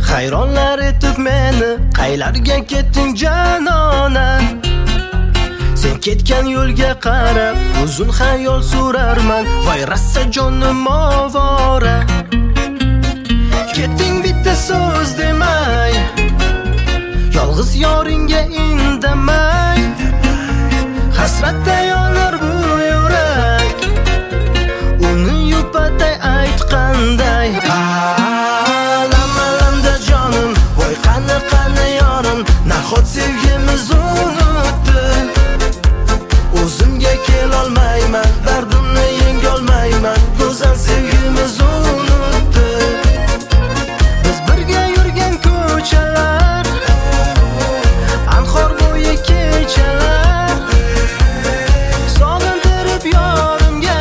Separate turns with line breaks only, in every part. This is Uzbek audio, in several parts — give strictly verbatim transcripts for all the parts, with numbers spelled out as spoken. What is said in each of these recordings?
Hayronlar etib meni, qaylarga ketding janona? Sen ketgan yo'lga qarab, uzun xayol surarman. Voy rassa jonim ovora. Ketding bitta so'z demay, yolg'iz yoringga indamay. Hasratda yonar bu yurak, uni yupatay aytqanday. Alam-alamda jonim, voy qani qani yorim, nahot sevgimiz unutdi. O'zimga kelolmayman, dardimni yengolmayman, go'zal sevgimiz unutdi. Biz birga yurgan ko'chalar, anhor bo'yi kechalar, sog'intirib yorimga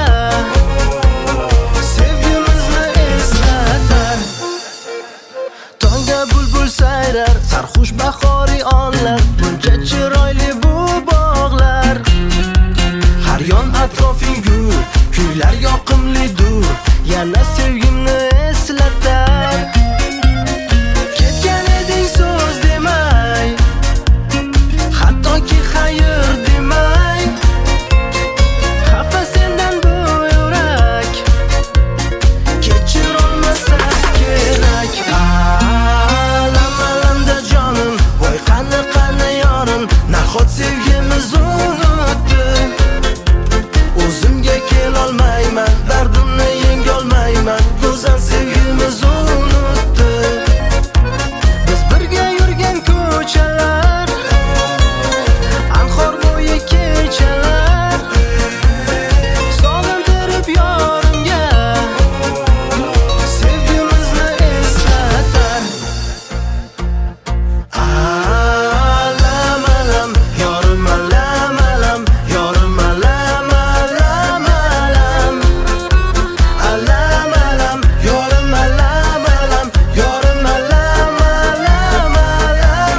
sevgimizni eslatar. Tongda bulbul sayrar, sarxush bahoriy onlar, buncha chiroyli bu bog'lar. Har yon atrofing gul, kuylar yoqimlidur, yana sevgimni eslatar. Ketgan eding so'z demay, hattoki xayr demay. Xafa sendan bu yurak, kechir olmasa kerak. Alam-alamda jonim, voy qani qani yorim, nahot sevgimiz unutdi. O'zimga kelolmayman, dardimni yengolmayman, go'zal sevgimiz unutdi. Biz birga yurgan ko'chalar, anhor bo'yi kechalar, sog'intirib yorimga sevgimizni eslatar. Alam-alam, yorim alam-alam, yorim alam-alam, alam. Alam-alam, yorim alam-alam, yorim alam-alam, alam.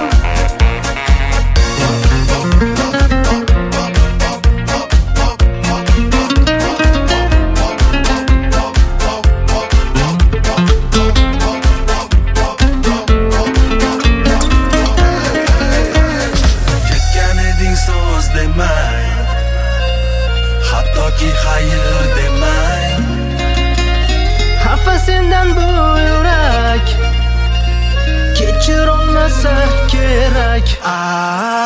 Ketgan eding so'z demay, hattoki xayr demay. Xafa sendan bu yurak, kechir olmasa kerak.